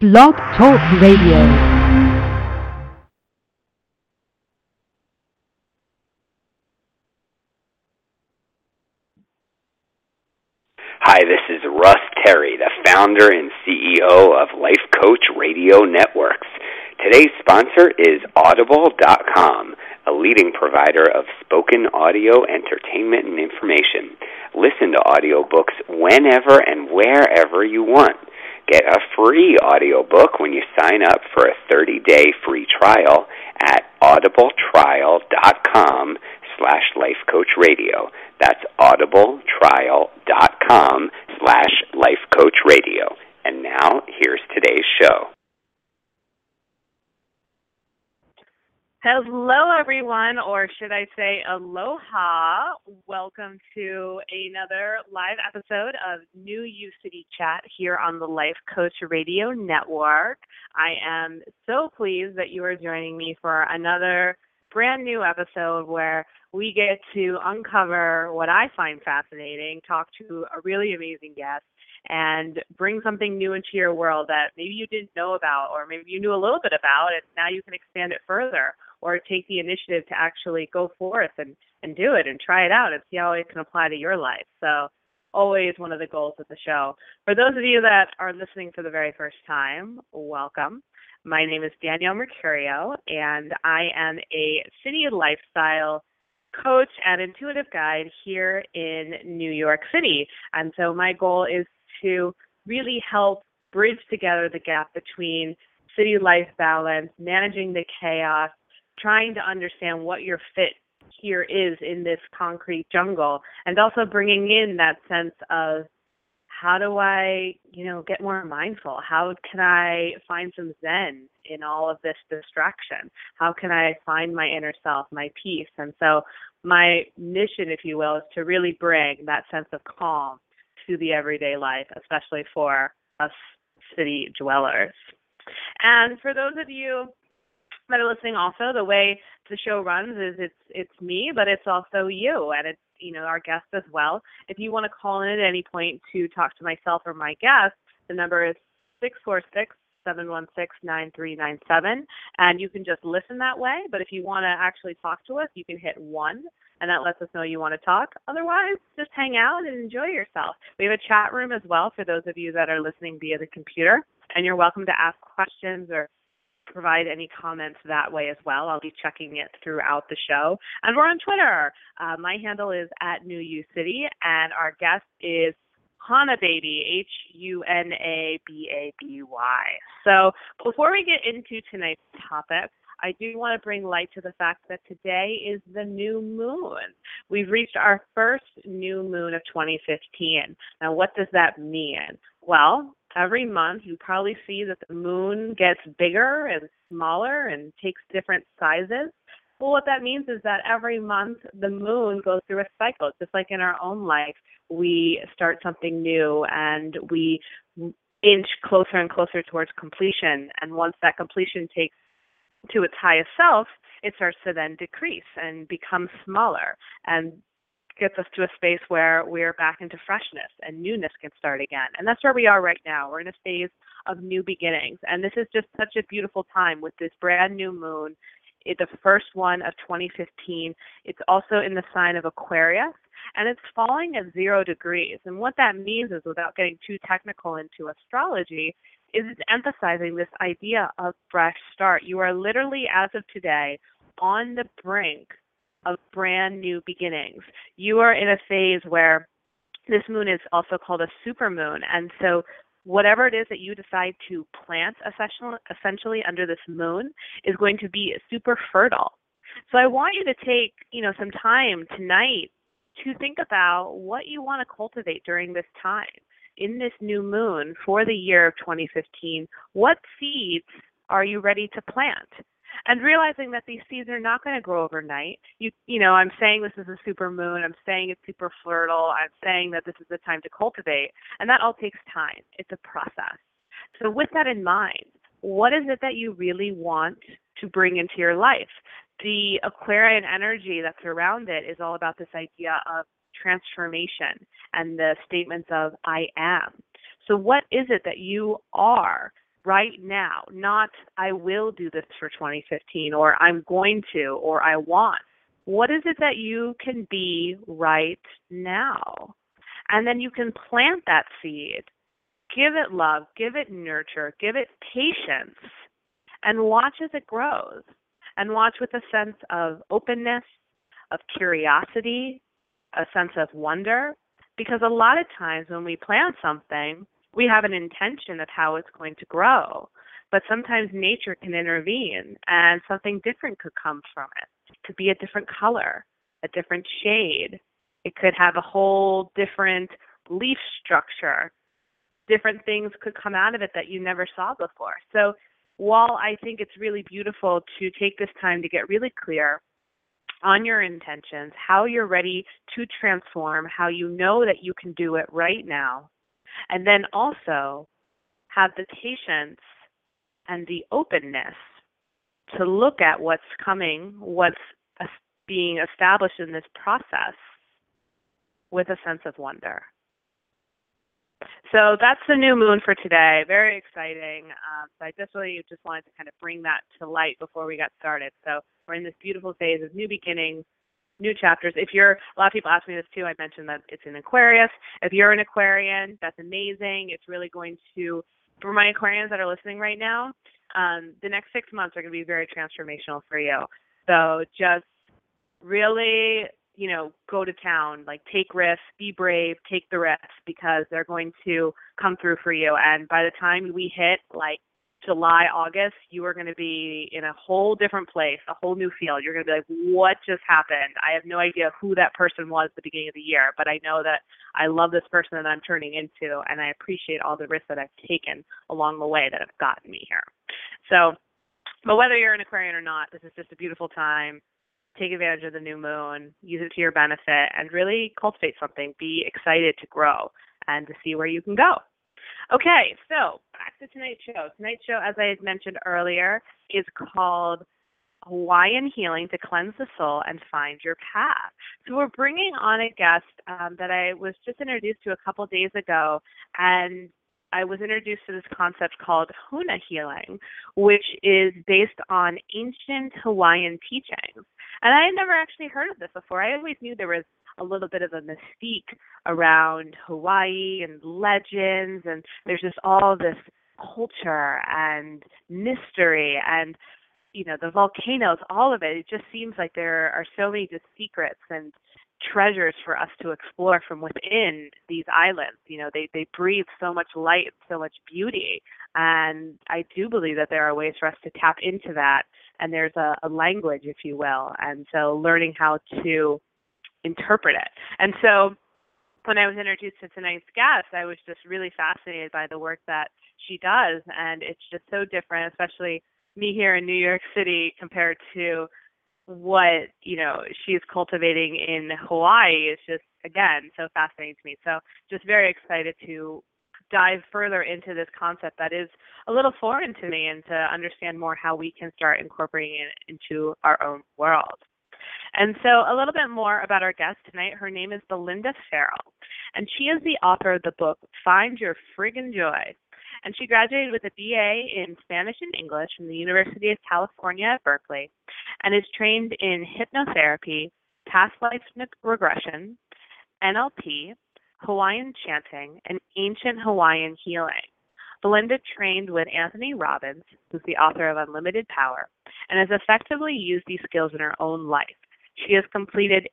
Blog Talk Radio. Hi, this is Russ Terry, the founder and CEO of Life Coach Radio Networks. Today's sponsor is Audible.com, a leading provider of spoken audio entertainment and information. Listen to audiobooks whenever and wherever you want. Get a free audiobook when you sign up for a 30-day free trial at audibletrial.com/lifecoachradio. That's audibletrial.com/lifecoachradio. And now, here's today's show. Hello, everyone, or should I say aloha. Welcome to another live episode of New U City Chat here on the Life Coach Radio Network. I am so pleased that you are joining me for another brand new episode where we get to uncover what I find fascinating, talk to a really amazing guest, and bring something new into your world that maybe you didn't know about, or maybe you knew a little bit about, and now you can expand it further, or take the initiative to actually go forth and do it and try it out and see how it can apply to your life. So always one of the goals of the show. For those of you that are listening for the very first time, welcome. My name is Danielle Mercurio, and I am a city lifestyle coach and intuitive guide here in New York City. And so my goal is to really help bridge together the gap between city life balance, managing the chaos, trying to understand what your fit here is in this concrete jungle, and also bringing in that sense of how do I, get more mindful? How can I find some zen in all of this distraction? How can I find my inner self, my peace? And so my mission, if you will, is to really bring that sense of calm to the everyday life, especially for us city dwellers. And for those of you that are listening also, the way the show runs is it's me, but it's also you, and it's our guest as well. If you want to call in at any point to talk to myself or my guest, the number is 646-716-9397, and you can just listen that way. But if you want to actually talk to us, you can hit 1, and that lets us know you want to talk. Otherwise, just hang out and enjoy yourself. We have a chat room as well for those of you that are listening via the computer, and you're welcome to ask questions or provide any comments that way as well. I'll be checking it throughout the show. And we're on Twitter. My handle is @NewUCity, and our guest is Hunababy, Hunababy. So before we get into tonight's topic, I do want to bring light to the fact that today is the new moon. We've reached our first new moon of 2015. Now, what does that mean? Well, every month you probably see that the moon gets bigger and smaller and takes different sizes. Well, what that means is that every month the moon goes through a cycle. Just like in our own life, we start something new and we inch closer and closer towards completion. And once that completion takes to its highest self, it starts to then decrease and become smaller and gets us to a space where we're back into freshness and newness can start again. And that's where we are right now. We're in a phase of new beginnings. And this is just such a beautiful time with this brand new moon. It's the first one of 2015. It's also in the sign of Aquarius, and it's falling at 0 degrees. And what that means is, without getting too technical into astrology, is it's emphasizing this idea of fresh start. You are literally, as of today, on the brink of brand new beginnings. You are in a phase where this moon is also called a supermoon. And so whatever it is that you decide to plant essentially under this moon is going to be super fertile. So I want you to take, some time tonight to think about what you want to cultivate during this time. In this new moon for the year of 2015, what seeds are you ready to plant? And realizing that these seeds are not going to grow overnight. I'm saying this is a super moon. I'm saying it's super fertile. I'm saying that this is the time to cultivate. And that all takes time. It's a process. So with that in mind, what is it that you really want to bring into your life? The Aquarian energy that's around it is all about this idea of transformation and the statements of I am. So what is it that you are right now, not I will do this for 2015 or I'm going to or I want. What is it that you can be right now? And then you can plant that seed, give it love, give it nurture, give it patience, and watch as it grows. And watch with a sense of openness, of curiosity, a sense of wonder. Because a lot of times when we plant something, we have an intention of how it's going to grow. But sometimes nature can intervene and something different could come from it. It could be a different color, a different shade. It could have a whole different leaf structure. Different things could come out of it that you never saw before. So while I think it's really beautiful to take this time to get really clear on your intentions, how you're ready to transform, how you know that you can do it right now, and then also have the patience and the openness to look at what's coming, what's being established in this process with a sense of wonder. So that's the new moon for today. Very exciting. So I just wanted to kind of bring that to light before we got started. So we're in this beautiful phase of new beginnings, new chapters. A lot of people ask me this too. I mentioned that it's in Aquarius. If you're an Aquarian, that's amazing. It's really going to, for my Aquarians that are listening right now, the next 6 months are going to be very transformational for you. So just really, go to town, like take risks, be brave, take the risks, because they're going to come through for you. And by the time we hit like July, August, you are going to be in a whole different place, a whole new field. You're going to be like, what just happened? I have no idea who that person was at the beginning of the year, but I know that I love this person that I'm turning into, and I appreciate all the risks that I've taken along the way that have gotten me here. So, but whether you're an Aquarian or not, this is just a beautiful time. Take advantage of the new moon, use it to your benefit, and really cultivate something. Be excited to grow and to see where you can go. Okay, so back to tonight's show. Tonight's show, as I had mentioned earlier, is called Hawaiian Healing to Cleanse the Soul and Find Your Path. So we're bringing on a guest that I was just introduced to a couple days ago, and I was introduced to this concept called Huna healing, which is based on ancient Hawaiian teachings. And I had never actually heard of this before. I always knew there was a little bit of a mystique around Hawaii and legends, and there's just all this culture and mystery and, the volcanoes, all of it. It just seems like there are so many just secrets and treasures for us to explore from within these islands. They breathe so much light and so much beauty. And I do believe that there are ways for us to tap into that. And there's a language, if you will. And so learning how to interpret it. And so when I was introduced to tonight's guest, I was just really fascinated by the work that she does. And it's just so different, especially me here in New York City compared to what she's cultivating in Hawaii. Is just, again, so fascinating to me. So just very excited to dive further into this concept that is a little foreign to me, and to understand more how we can start incorporating it into our own world. And so a little bit more about our guest tonight. Her name is Belinda Farrell, and she is the author of the book Find Your Friggin' Joy. And she graduated with a BA in Spanish and English from the University of California at Berkeley, and is trained in hypnotherapy, past life regression, NLP, Hawaiian chanting, and ancient Hawaiian healing. Belinda trained with Anthony Robbins, who's the author of Unlimited Power, and has effectively used these skills in her own life. She has completed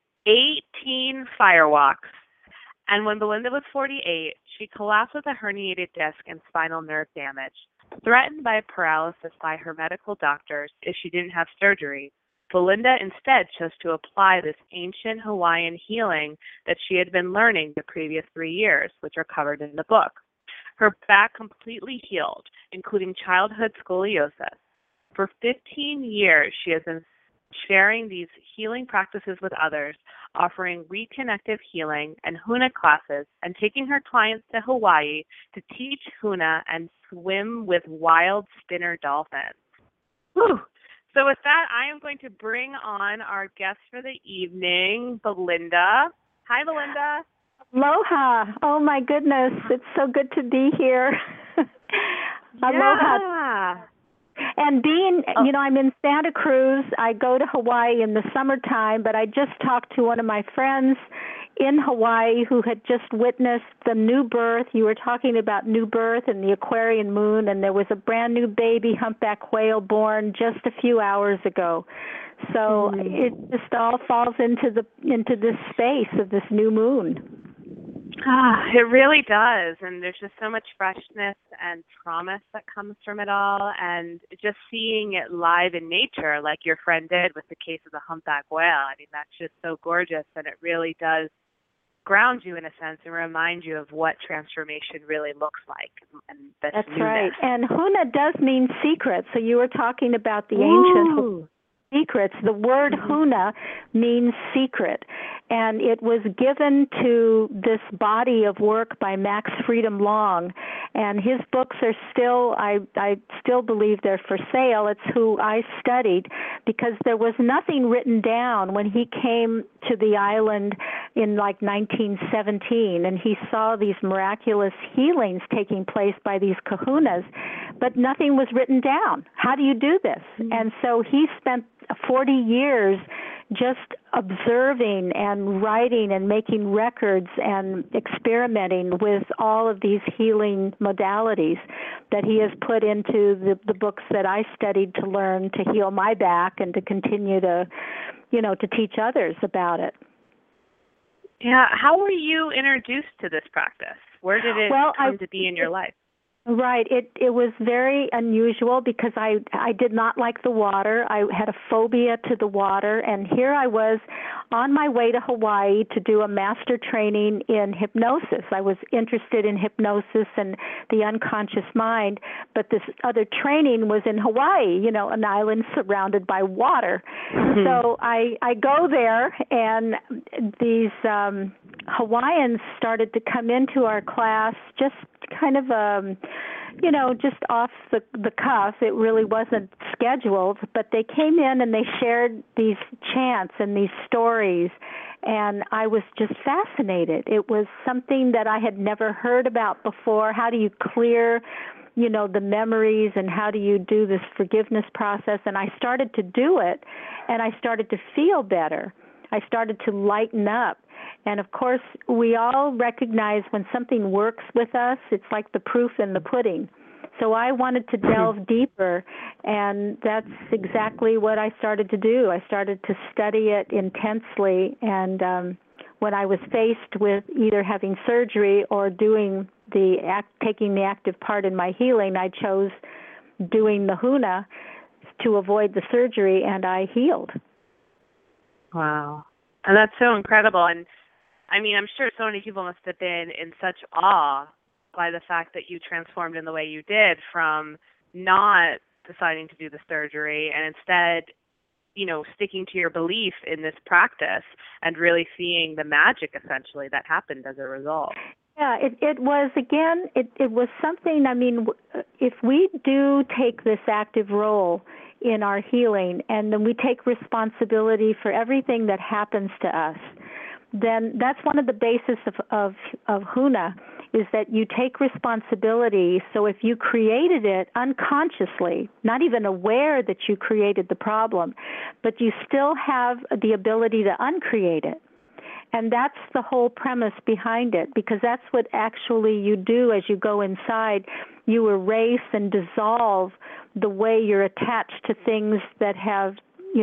18 firewalks, and when Belinda was 48, she collapsed with a herniated disc and spinal nerve damage. Threatened by paralysis by her medical doctors if she didn't have surgery, Belinda instead chose to apply this ancient Hawaiian healing that she had been learning the previous 3 years, which are covered in the book. Her back completely healed, including childhood scoliosis. For 15 years, she has been sharing these healing practices with others, offering reconnective healing and Huna classes, and taking her clients to Hawaii to teach Huna and swim with wild spinner dolphins. Whew. So with that, I am going to bring on our guest for the evening, Belinda. Hi, Belinda. Aloha. Oh, my goodness. It's so good to be here. Aloha. And being, I'm in Santa Cruz. I go to Hawaii in the summertime, but I just talked to one of my friends in Hawaii who had just witnessed the new birth. You were talking about new birth and the Aquarian moon, and there was a brand new baby humpback whale born just a few hours ago. So it just all falls into this space of this new moon. It really does, and there's just so much freshness and promise that comes from it all, and just seeing it live in nature, like your friend did with the case of the humpback whale. I mean, that's just so gorgeous, and it really does ground you in a sense and remind you of what transformation really looks like. And that's newness. Right. And Huna does mean secret. So you were talking about the ancient secrets. The word Huna means secret, and it was given to this body of work by Max Freedom Long, and his books are still, I still believe they're for sale. It's who I studied, because there was nothing written down when he came to the island in like 1917, and he saw these miraculous healings taking place by these kahunas, but nothing was written down. How do you do this? And so he spent 40 years just observing and writing and making records and experimenting with all of these healing modalities that he has put into the books that I studied to learn to heal my back and to continue to, to teach others about it. Yeah. How were you introduced to this practice? Where did it come to be in your life? Right. It was very unusual because I did not like the water. I had a phobia to the water, and here I was on my way to Hawaii to do a master training in hypnosis. I was interested in hypnosis and the unconscious mind, but this other training was in Hawaii, an island surrounded by water. So I go there, and these Hawaiians started to come into our class just kind of just off the cuff. It really wasn't scheduled, but they came in and they shared these chants and these stories, and I was just fascinated. It was something that I had never heard about before. How do you clear, the memories, and how do you do this forgiveness process? And I started to do it, and I started to feel better. I started to lighten up. And, of course, we all recognize when something works with us, it's like the proof in the pudding. So I wanted to delve deeper, and that's exactly what I started to do. I started to study it intensely, and when I was faced with either having surgery or taking the active part in my healing, I chose doing the Huna to avoid the surgery, and I healed. Wow. And that's so incredible. And I mean, I'm sure so many people must have been in such awe by the fact that you transformed in the way you did, from not deciding to do the surgery and instead, sticking to your belief in this practice and really seeing the magic essentially that happened as a result. Yeah, it was, again, it was something, I mean, if we do take this active role in our healing, and then we take responsibility for everything that happens to us, then that's one of the basis of Huna, is that you take responsibility. So if you created it unconsciously, not even aware that you created the problem, but you still have the ability to uncreate it. And that's the whole premise behind it, because that's what actually you do as you go inside. You erase and dissolve the way you're attached to things that have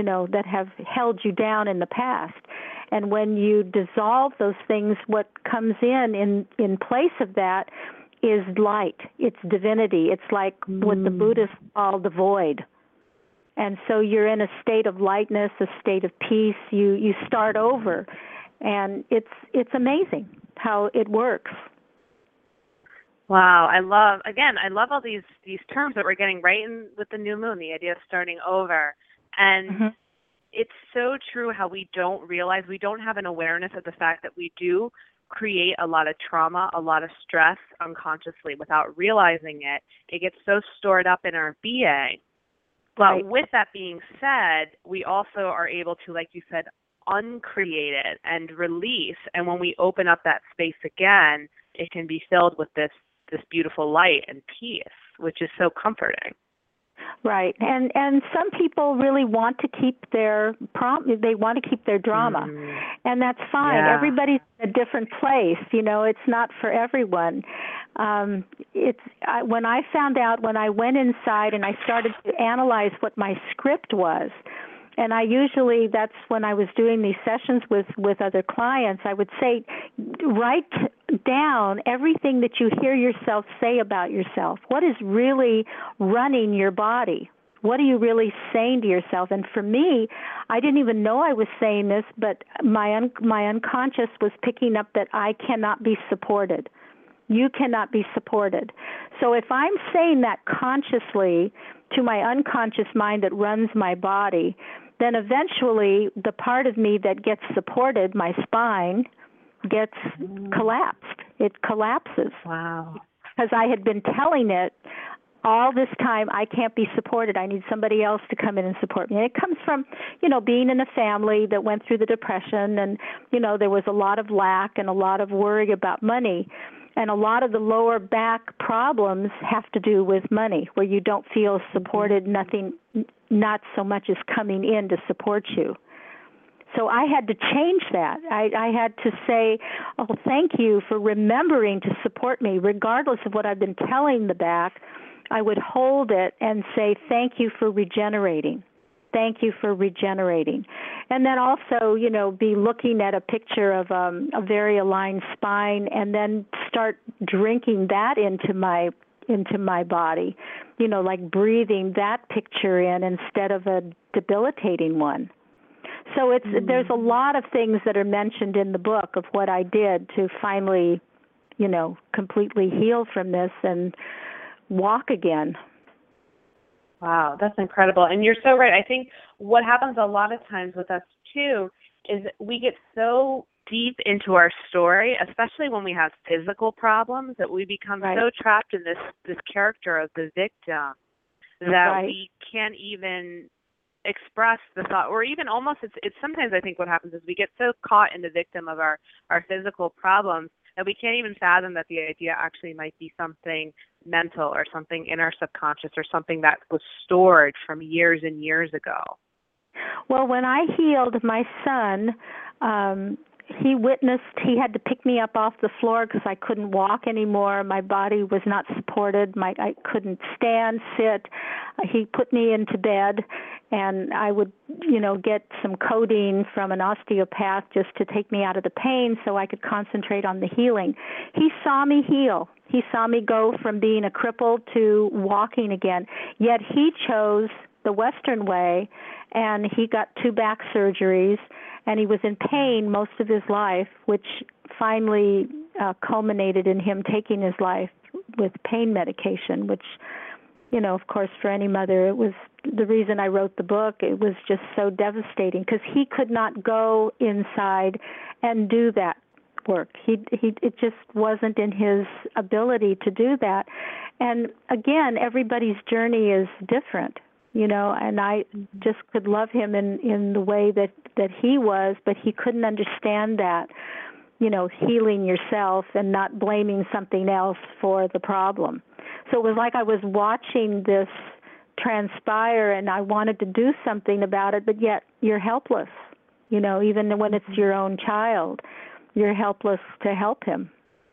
held you down in the past. And when you dissolve those things, what comes in place of that is light. It's divinity. It's like what the Buddhists call the void. And so you're in a state of lightness, a state of peace. You start over. And it's amazing how it works. Wow, I love all these terms that we're getting right in with the new moon, the idea of starting over. And it's so true how we don't realize, we don't have an awareness of the fact that we do create a lot of trauma, a lot of stress unconsciously without realizing it. It gets so stored up in our being. But with that being said, we also are able to, like you said, uncreate it and release. And when we open up that space again, it can be filled with this this beautiful light and peace, which is so comforting. Right, and some people really want to keep their they want to keep their drama, and that's fine. Yeah. Everybody's in a different place. It's not for everyone. When I found out, when I went inside and I started to analyze what my script was. And that's when I was doing these sessions with other clients, I would say, write down everything that you hear yourself say about yourself. What is really running your body? What are you really saying to yourself? And for me, I didn't even know I was saying this, but my unconscious was picking up that I cannot be supported. You cannot be supported. So if I'm saying that consciously to my unconscious mind that runs my body, then eventually the part of me that gets supported, my spine, gets collapsed. It collapses. Wow. Because I had been telling it all this time, I can't be supported. I need somebody else to come in and support me. And it comes from, being in a family that went through the Depression, and, there was a lot of lack and a lot of worry about money. And a lot of the lower back problems have to do with money, where you don't feel supported, not so much as coming in to support you. So I had to change that. I had to say, oh, thank you for remembering to support me, regardless of what I've been telling the back. I would hold it and say, thank you for regenerating. Thank you for regenerating. And then also, be looking at a picture of a very aligned spine, and then start drinking that into my body, like breathing that picture in instead of a debilitating one. So there's a lot of things that are mentioned in the book of what I did to finally, completely heal from this and walk again. Wow, that's incredible. And you're so right. I think what happens a lot of times with us, too, is we get so deep into our story, especially when we have physical problems, that we become so trapped in this character of the victim that we can't even express the thought, or even almost, it's sometimes I think what happens is we get so caught in the victim of our physical problems that we can't even fathom that the idea actually might be something mental or something in our subconscious or something that was stored from years and years ago. Well, when I healed my son, he had to pick me up off the floor because I couldn't walk anymore. My body was not supported. I couldn't stand, sit. He put me into bed, and I would, get some codeine from an osteopath just to take me out of the pain so I could concentrate on the healing. He saw me heal. He saw me go from being a cripple to walking again. Yet he chose the Western way, and he got 2 back surgeries, and he was in pain most of his life, which finally culminated in him taking his life with pain medication, which, of course, for any mother, it was the reason I wrote the book. It was just so devastating because he could not go inside and do that work. It just wasn't in his ability to do that. And again, everybody's journey is different. And I just could love him in the way that he was, but he couldn't understand that, healing yourself and not blaming something else for the problem. So it was like I was watching this transpire, and I wanted to do something about it, but yet you're helpless, even when it's your own child, you're helpless to help him.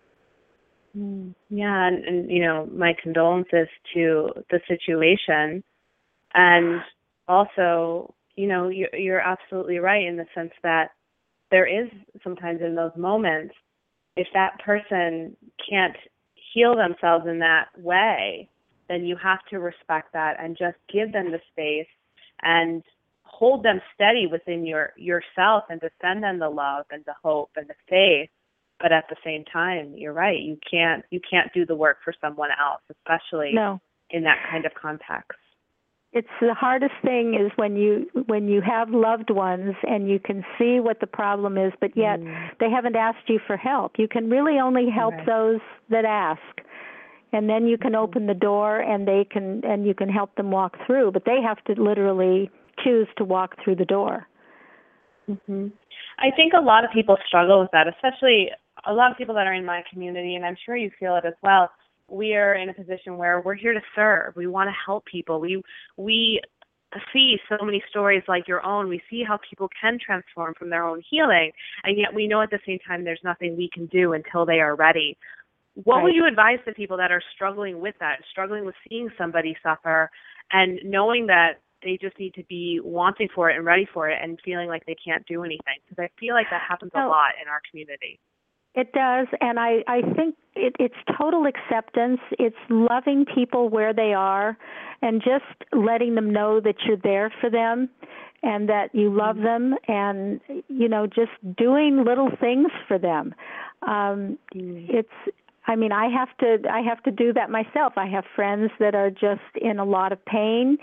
Yeah, and my condolences to the situation. And also, you're absolutely right in the sense that there is sometimes in those moments, if that person can't heal themselves in that way, then you have to respect that and just give them the space and hold them steady within yourself and to send them the love and the hope and the faith. But at the same time, you're right. You can't do the work for someone else, especially in that kind of context. It's the hardest thing is when you have loved ones and you can see what the problem is, but yet they haven't asked you for help. You can really only help those that ask, and then you can open the door and you can help them walk through. But they have to literally choose to walk through the door. Mm-hmm. I think a lot of people struggle with that, especially a lot of people that are in my community, and I'm sure you feel it as well. we are in a position where we're here to serve. We want to help people. We see so many stories like your own. We see how people can transform from their own healing, and yet we know at the same time there's nothing we can do until they are ready. What would you advise the people that are struggling with that, struggling with seeing somebody suffer and knowing that they just need to be wanting for it and ready for it and feeling like they can't do anything? Because I feel like that happens a lot in our community. It does, and I think it's total acceptance. It's loving people where they are and just letting them know that you're there for them and that you love them, and, you know, just doing little things for them. I have to do that myself. I have friends that are just in a lot of pain.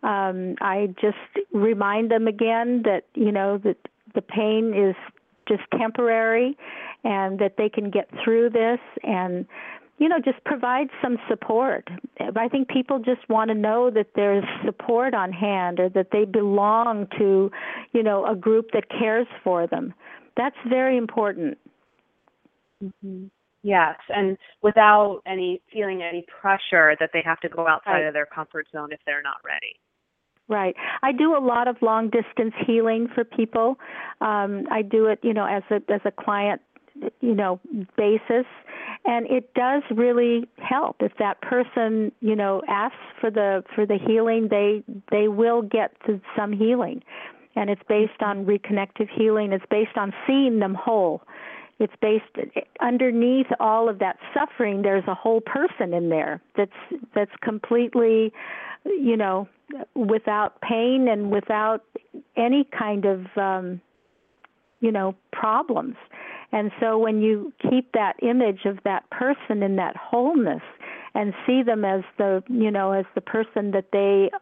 I just remind them again that, you know, that the pain is just temporary and that they can get through this, and, you know, just provide some support. I think people just want to know that there's support on hand, or that they belong to, you know, a group that cares for them. That's very important. Mm-hmm. Yes, and without feeling any pressure that they have to go outside of their comfort zone if they're not ready. Right. I do a lot of long distance healing for people. I do it, you know, as a client, you know, basis, and it does really help. If that person, you know, asks for the healing, they will get to some healing, and it's based on reconnective healing. It's based on seeing them whole. It's based underneath all of that suffering. There's a whole person in there that's completely, you know, without pain and without any kind of, you know, problems. And so when you keep that image of that person in that wholeness and see them as the, you know, as the person that they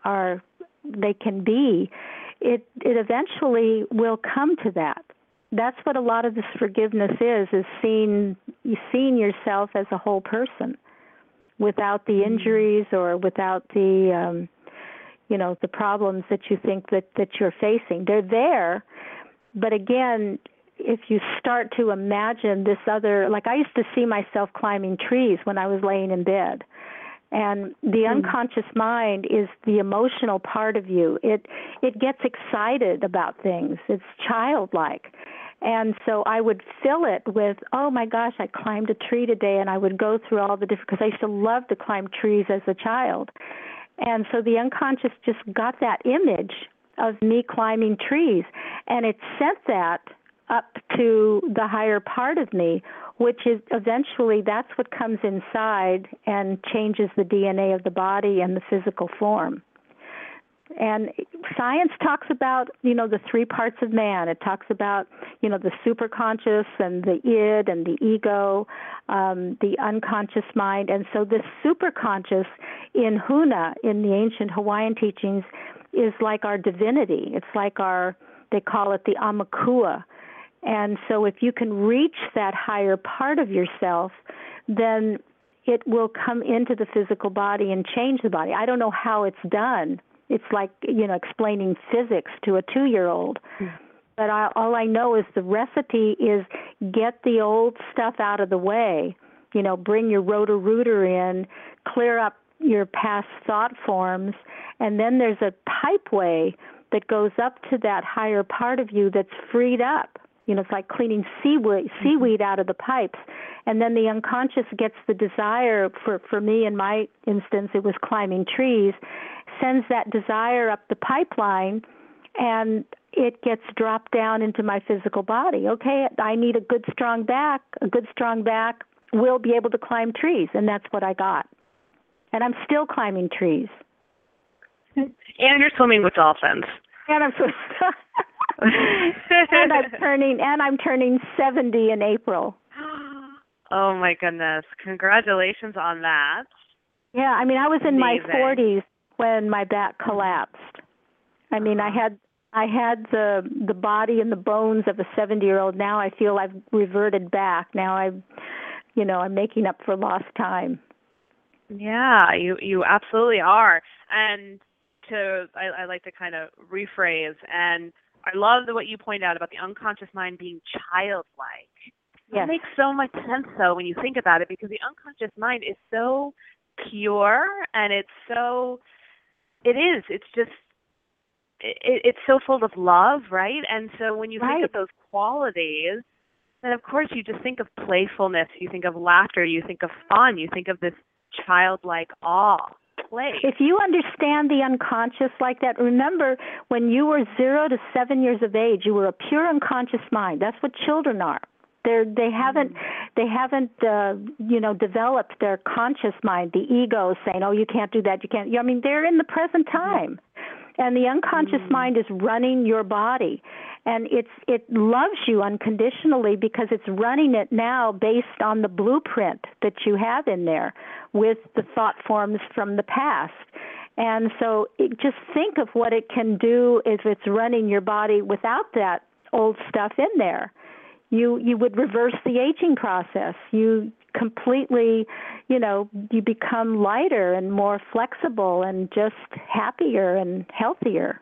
can be, it eventually will come to that. That's what a lot of this forgiveness is seeing yourself as a whole person without the injuries or without the, you know, the problems that you think that you're facing. They're there, but again, if you start to imagine this other, like I used to see myself climbing trees when I was laying in bed. And the unconscious mind is the emotional part of you. It gets excited about things. It's childlike. And so I would fill it with, oh my gosh, I climbed a tree today, and I would go through all the different, because I used to love to climb trees as a child. And so the unconscious just got that image of me climbing trees, and it sent that up to the higher part of me, which is eventually that's what comes inside and changes the DNA of the body and the physical form. And science talks about, you know, the three parts of man. It talks about, you know, the superconscious and the id and the ego, the unconscious mind. And so this superconscious in Huna, in the ancient Hawaiian teachings, is like our divinity. It's like they call it the Amakua. And so if you can reach that higher part of yourself, then it will come into the physical body and change the body. I don't know how it's done. It's like, you know, explaining physics to a 2-year-old. But all I know is the recipe is get the old stuff out of the way. You know, bring your Roto-Rooter in, clear up your past thought forms, and then there's a pipeway that goes up to that higher part of you that's freed up. You know, it's like cleaning seaweed out of the pipes. And then the unconscious gets the desire, for me, in my instance, it was climbing trees, sends that desire up the pipeline, and it gets dropped down into my physical body. Okay, I need a good strong back. A good strong back will be able to climb trees, and that's what I got. And I'm still climbing trees. And you're swimming with dolphins. And I'm swimming. and I'm turning 70 in April. Oh my goodness! Congratulations on that. Yeah, I mean, I was in my 40s when my back collapsed. I mean, I had the body and the bones of a 70-year-old. Now I feel I've reverted back. Now I'm making up for lost time. Yeah, you absolutely are. And I like to kind of rephrase, and I love what you point out about the unconscious mind being childlike. That makes so much sense, though, when you think about it, because the unconscious mind is so pure, and it's so, it's so full of love, right? And so when you think of those qualities, then of course you just think of playfulness, you think of laughter, you think of fun, you think of this childlike awe, play. If you understand the unconscious like that, remember when you were 0 to 7 years of age, you were a pure unconscious mind. That's what children are. They haven't developed their conscious mind. The ego saying, "Oh, you can't do that. You can't." I mean, they're in the present time, and the unconscious mind is running your body, and it loves you unconditionally because it's running it now based on the blueprint that you have in there with the thought forms from the past. And so just think of what it can do if it's running your body without that old stuff in there. You would reverse the aging process. You completely, you become lighter and more flexible and just happier and healthier.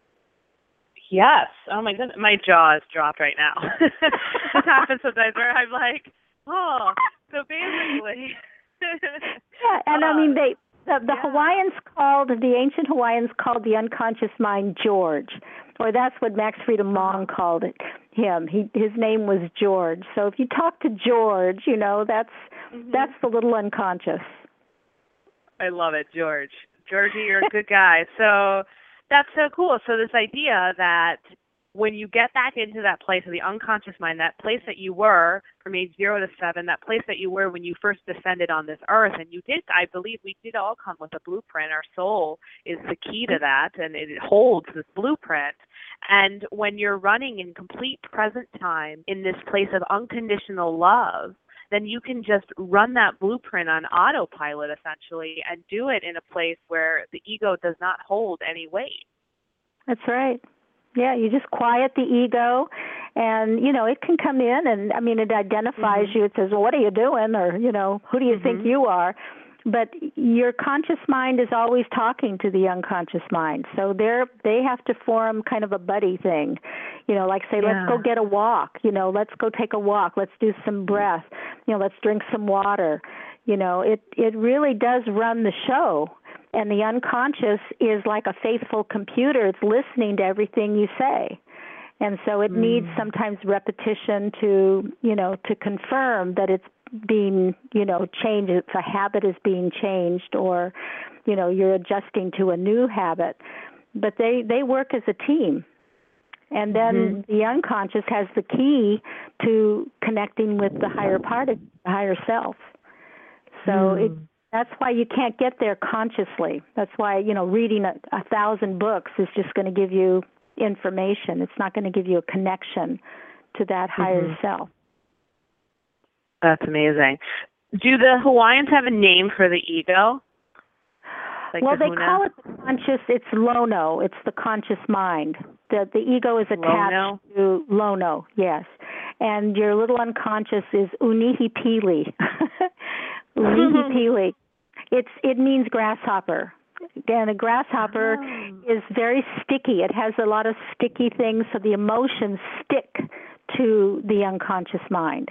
Yes. Oh, my goodness. My jaw is dropped right now. This happens sometimes where I'm like, oh, so basically. Yeah, and I mean, the Hawaiians the ancient Hawaiians called the unconscious mind George, or that's what Max Freedom Long called him. His name was George. So if you talk to George, that's the little unconscious. I love it, George. Georgie, you're a good guy. So that's so cool. So this idea that when you get back into that place of the unconscious mind, that place that you were from age 0 to 7, that place that you were when you first descended on this earth, and I believe we did all come with a blueprint. Our soul is the key to that, and it holds this blueprint. And when you're running in complete present time in this place of unconditional love, then you can just run that blueprint on autopilot, essentially, and do it in a place where the ego does not hold any weight. That's right. Yeah, you just quiet the ego, and, it can come in, and, I mean, it identifies you. It says, well, what are you doing? Or, who do you think you are? But your conscious mind is always talking to the unconscious mind. So they have to form kind of a buddy thing. Like say, let's go get a walk. Let's go take a walk. Let's do some breath. Let's drink some water. It really does run the show. And the unconscious is like a faithful computer. It's listening to everything you say. And so it needs sometimes repetition to confirm that it's being, changed. If a habit is being changed, or, you're adjusting to a new habit. But they work as a team. And then the unconscious has the key to connecting with the higher part of the higher self. So that's why you can't get there consciously. That's why, reading 1,000 books is just going to give you information. It's not going to give you a connection to that higher self. That's amazing. Do the Hawaiians have a name for the ego? Well, they call it the conscious. It's Lono. It's the conscious mind. The ego is attached to Lono, yes. And your little unconscious is Unihipili. Unihipili. It means grasshopper. And a grasshopper is very sticky. It has a lot of sticky things, so the emotions stick to the unconscious mind.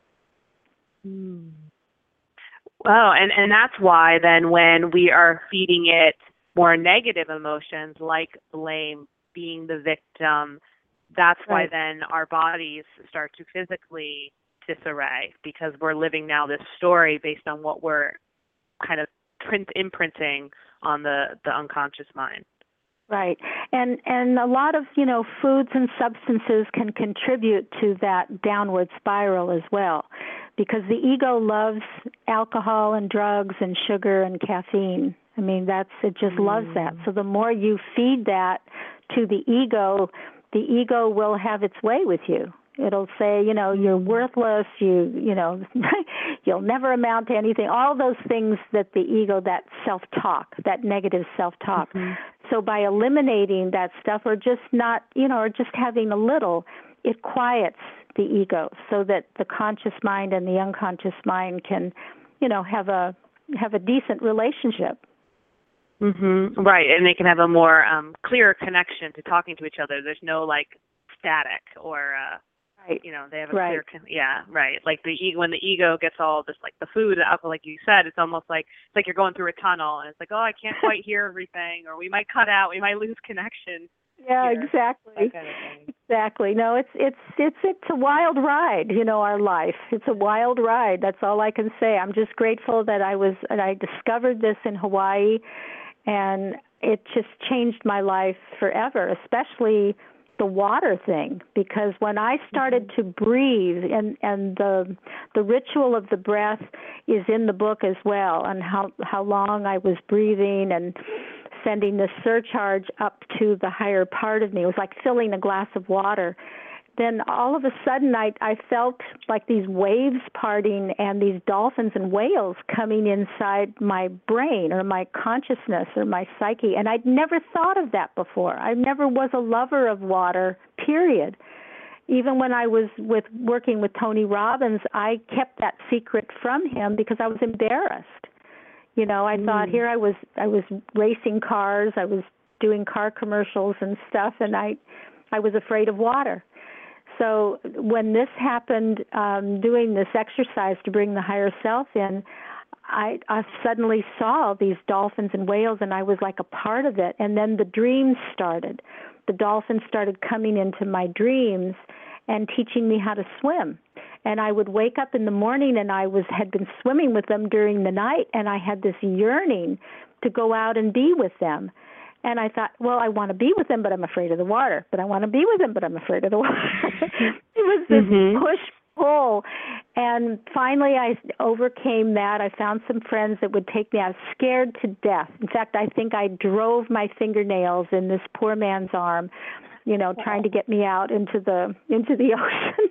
Wow, and that's why then when we are feeding it more negative emotions like blame, being the victim, that's why then our bodies start to physically disarray, because we're living now this story based on what we're kind of imprinting on the unconscious mind. Right. And a lot of, foods and substances can contribute to that downward spiral as well, because the ego loves alcohol and drugs and sugar and caffeine. I mean, it just loves that. So the more you feed that to the ego will have its way with you. It'll say, you're worthless, you'll never amount to anything, all those things that the ego, that self-talk, that negative self-talk. So by eliminating that stuff, or just not, or just having a little, it quiets the ego so that the conscious mind and the unconscious mind can, have a decent relationship. Right, and they can have a more clear connection to talking to each other. There's no, static or... Right. They have a clear, right. Like when the ego gets all this, like the food, the alcohol, like you said, it's almost like you're going through a tunnel, and it's like, oh, I can't quite hear everything, or we might cut out, we might lose connection. Yeah, here, exactly. that kind of thing. Exactly. No, it's a wild ride, our life. It's a wild ride. That's all I can say. I'm just grateful that I discovered this in Hawaii, and it just changed my life forever, especially the water thing, because when I started to breathe, and the ritual of the breath is in the book as well, and how long I was breathing and sending the surcharge up to the higher part of me. It was like filling a glass of water. Then all of a sudden I felt like these waves parting and these dolphins and whales coming inside my brain or my consciousness or my psyche. And I'd never thought of that before. I never was a lover of water, period. Even when I was working with Tony Robbins, I kept that secret from him because I was embarrassed. I thought, here I was racing cars, I was doing car commercials and stuff, and I was afraid of water. So when this happened, doing this exercise to bring the higher self in, I suddenly saw these dolphins and whales, and I was like a part of it. And then the dreams started. The dolphins started coming into my dreams and teaching me how to swim. And I would wake up in the morning, and I had been swimming with them during the night, and I had this yearning to go out and be with them. And I thought, well, I want to be with them, but I'm afraid of the water. But I want to be with them, but I'm afraid of the water. It was this push-pull. And finally, I overcame that. I found some friends that would take me. I was scared to death. In fact, I think I drove my fingernails in this poor man's arm, trying to get me out into the ocean.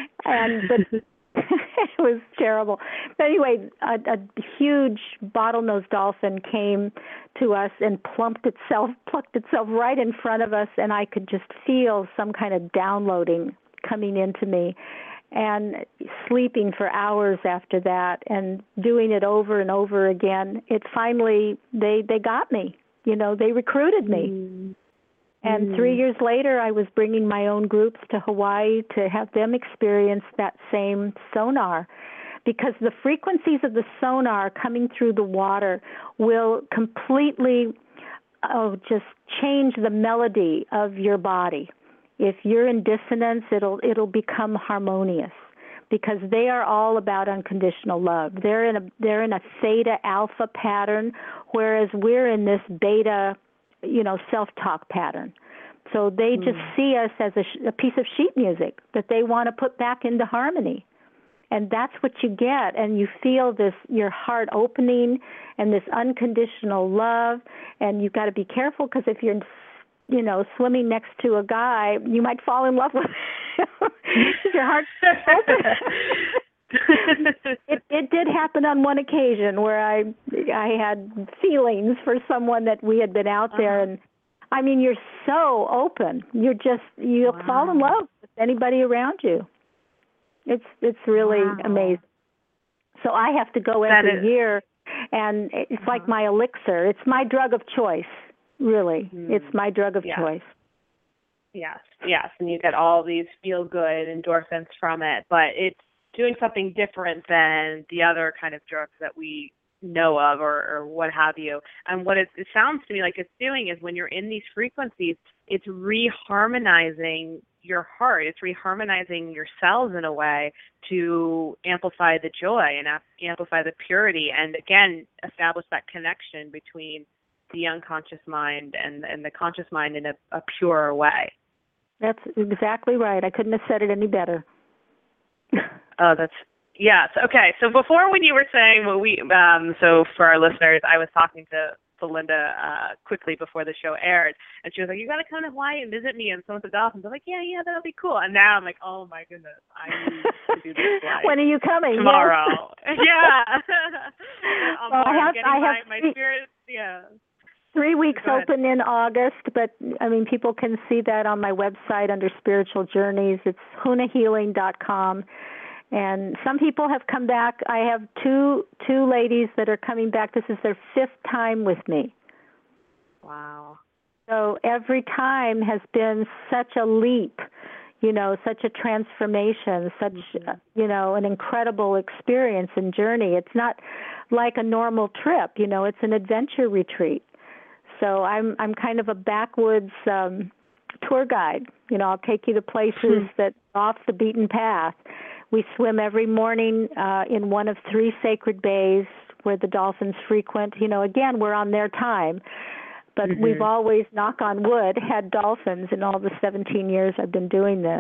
But it was terrible. But anyway, a huge bottlenose dolphin came to us and plucked itself right in front of us, and I could just feel some kind of downloading coming into me. And sleeping for hours after that and doing it over and over again, it finally, they got me. They recruited me. And 3 years later, I was bringing my own groups to Hawaii to have them experience that same sonar, because the frequencies of the sonar coming through the water will completely just change the melody of your body. If you're in dissonance, it'll become harmonious, because they are all about unconditional love. They're in a theta alpha pattern, whereas we're in this beta, self-talk pattern. So they just see us as a piece of sheet music that they want to put back into harmony. And that's what you get. And you feel your heart opening and this unconditional love. And you've got to be careful, because if you're, swimming next to a guy, you might fall in love with him. Your heart's open. It did happen on one occasion where I had feelings for someone that we had been out there, and I mean, you're so open. You'll fall in love with anybody around you. It's really amazing. So I have to go every year, and it's like my elixir. It's my drug of choice, really. It's my drug of choice. Yes, and you get all these feel-good endorphins from it, but it's doing something different than the other kind of drugs that we know of or what have you. And what it sounds to me like it's doing is, when you're in these frequencies, it's reharmonizing your heart. It's reharmonizing your cells in a way to amplify the joy and amplify the purity, and again, establish that connection between the unconscious mind and the conscious mind in a purer way. That's exactly right. I couldn't have said it any better. Yes. Okay. So before, when you were saying, so for our listeners, I was talking to Linda quickly before the show aired, and she was like, "You got to come to Hawaii and visit me and some of the dolphins." I'm like, "Yeah, that'll be cool." And now I'm like, "Oh my goodness, I need to do this flight." When are you coming? Tomorrow. Yeah. I have my spirits. Yeah. 3 weeks open in August, but I mean, people can see that on my website under Spiritual Journeys. It's hunahealing.com. And some people have come back. I have two ladies that are coming back. This is their 5th time with me. Wow. So every time has been such a leap, such a transformation, such, an incredible experience and journey. It's not like a normal trip, it's an adventure retreat. So I'm kind of a backwoods tour guide. I'll take you to places that are off the beaten path. We swim every morning in one of 3 sacred bays where the dolphins frequent. Again, we're on their time. But we've always, knock on wood, had dolphins in all the 17 years I've been doing this.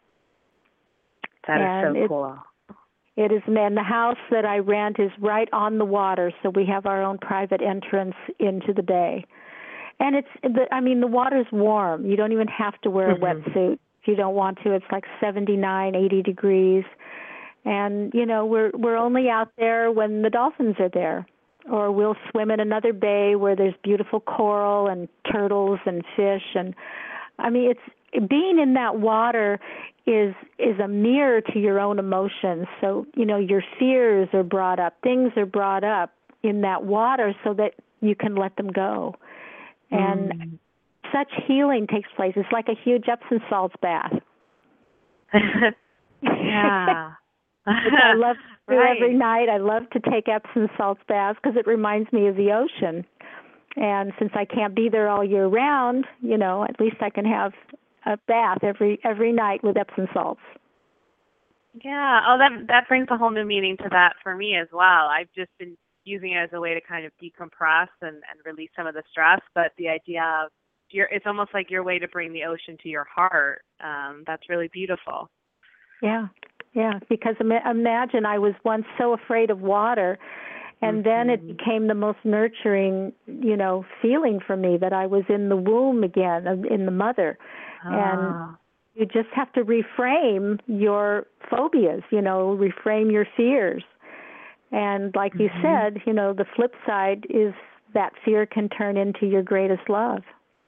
That is so cool. It is, and the house that I rent is right on the water, so we have our own private entrance into the bay. And the water's warm. You don't even have to wear a wetsuit if you don't want to. It's like 79, 80 degrees. And, we're only out there when the dolphins are there. Or we'll swim in another bay where there's beautiful coral and turtles and fish. And, it's being in that water is a mirror to your own emotions. So, your fears are brought up. Things are brought up in that water so that you can let them go. And such healing takes place. It's like a huge Epsom salts bath. Yeah. I love to do every night. I love to take Epsom salts baths because it reminds me of the ocean. And since I can't be there all year round, at least I can have a bath every night with Epsom salts. Yeah. Oh, that brings a whole new meaning to that for me as well. I've just been using it as a way to kind of decompress and release some of the stress. But the idea of it's almost like your way to bring the ocean to your heart. That's really beautiful. Yeah, because imagine I was once so afraid of water, and then it became the most nurturing, feeling for me that I was in the womb again, in the mother. And you just have to reframe your phobias, reframe your fears. And like you said, the flip side is that fear can turn into your greatest love.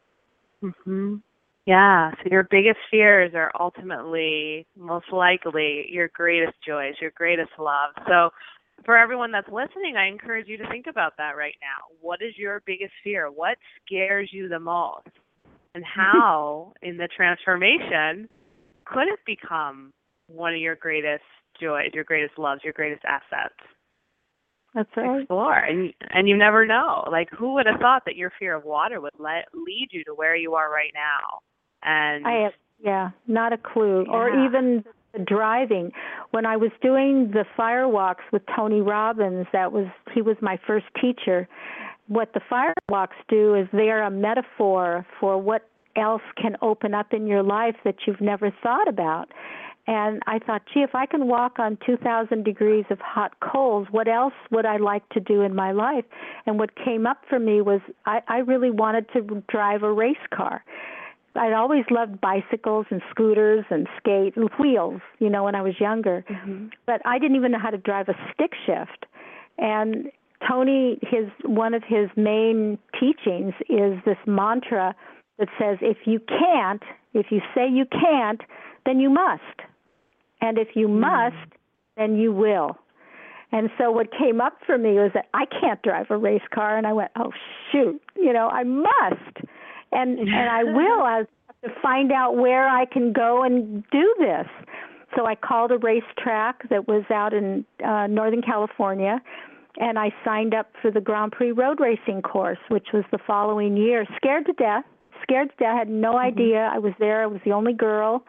Yeah, so your biggest fears are ultimately, most likely, your greatest joys, your greatest love. So for everyone that's listening, I encourage you to think about that right now. What is your biggest fear? What scares you the most? And how, in the transformation, could it become one of your greatest joys, your greatest loves, your greatest assets? That's right. Explore, and you never know. Like, who would have thought that your fear of water would lead you to where you are right now? And not a clue. Yeah. Or even the driving. When I was doing the fire walks with Tony Robbins, he was my first teacher. What the fire walks do is they are a metaphor for what else can open up in your life that you've never thought about. And I thought, if I can walk on 2,000 degrees of hot coals, what else would I like to do in my life? And what came up for me was I really wanted to drive a race car. I'd always loved bicycles and scooters and skate and wheels, when I was younger. But I didn't even know how to drive a stick shift. And Tony, one of his main teachings is this mantra that says, if you say you can't, then you must. And if you must, then you will. And so what came up for me was that I can't drive a race car. And I went, oh, shoot, I must. And I will. I have to find out where I can go and do this. So I called a racetrack that was out in Northern California, and I signed up for the Grand Prix road racing course, which was the following year. Scared to death, had no idea. I was there. I was the only girl.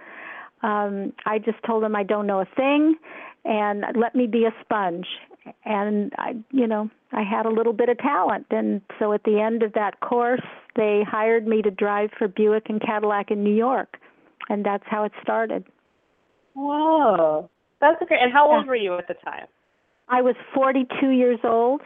I just told them I don't know a thing, and let me be a sponge. And I had a little bit of talent. And so at the end of that course, they hired me to drive for Buick and Cadillac in New York. And that's how it started. Whoa. That's great. And how old were you at the time? I was 42 years old.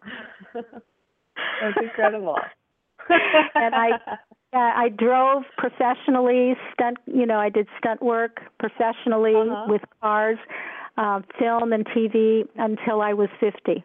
That's incredible. And I drove professionally, I did stunt work professionally with cars, film and TV until I was 50.